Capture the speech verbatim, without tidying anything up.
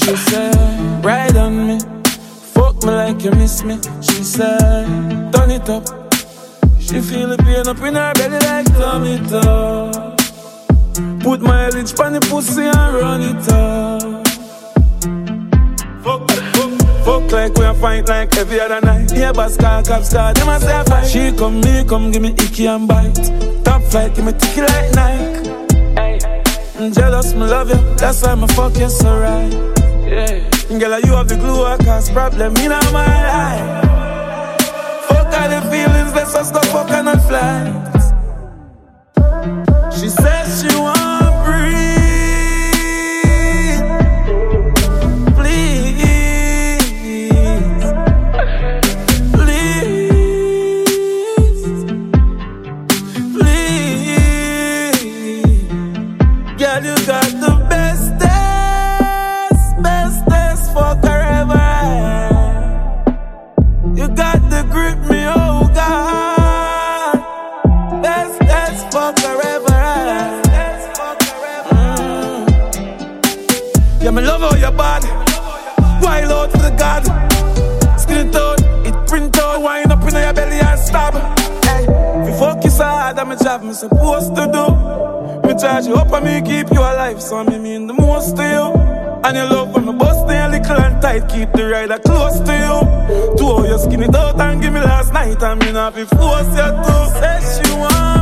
She said, ride on me, fuck me like you miss me. She said, turn it up. She feel the pain up in her belly like turn it up. Put mileage on the pussy and run it up. Fuck, fuck, fuck like we a fight like every other night. Yeah, boss car, cops car, them a say a fight. She come, me come, give me icky and bite. Top flight, give me ticky like Nike. I'm jealous, me love you, that's why me fuck you so right. Yeah, girl, you have the glue, I cause problem in my life. Fuck all the feelings, let's just go fuck and not fly. She says she wanna breathe. Please, please, please. Girl, you got the bestest, bestest fucker ever. You got the grip me, oh God. Bestest fucker ever. Yeah, me love how your body wild out for the God. Skin it out, it print out. Wind up in your belly and stab. Hey, if you fuck you so hard, I'm a job me supposed to do. Me charge you up and me keep you alive. So me mean the most to you. And your love when me bust a little and tight. Keep the rider close to you. To how you skin it out and give me last night. And me not be forced you to. Say she want